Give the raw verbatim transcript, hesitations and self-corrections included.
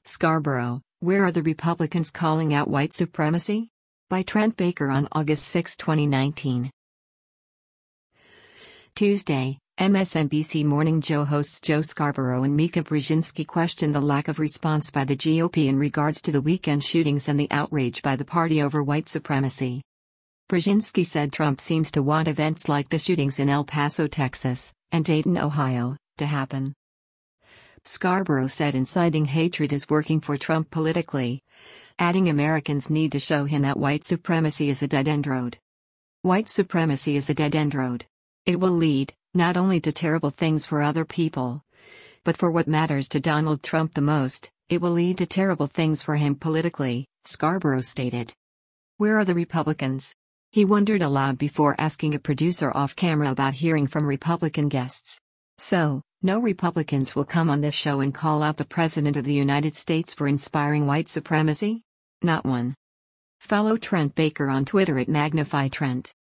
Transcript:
Scarborough, where are the Republicans calling out white supremacy? By Trent Baker on August sixth, twenty nineteen. Tuesday, M S N B C Morning Joe hosts Joe Scarborough and Mika Brzezinski questioned the lack of response by the G O P in regards to the weekend shootings and the outrage by the party over white supremacy. Brzezinski said Trump seems to want events like the shootings in El Paso, Texas, and Dayton, Ohio, to happen. Scarborough said inciting hatred is working for Trump politically, adding Americans need to show him that white supremacy is a dead-end road. White supremacy is a dead-end road. It will lead, not only to terrible things for other people, but for what matters to Donald Trump the most, it will lead to terrible things for him politically, Scarborough stated. Where are the Republicans? He wondered aloud before asking a producer off-camera about hearing from Republican guests. So, no Republicans will come on this show and call out the President of the United States for inspiring white supremacy? Not one. Follow Trent Baker on Twitter at Magnify Trent.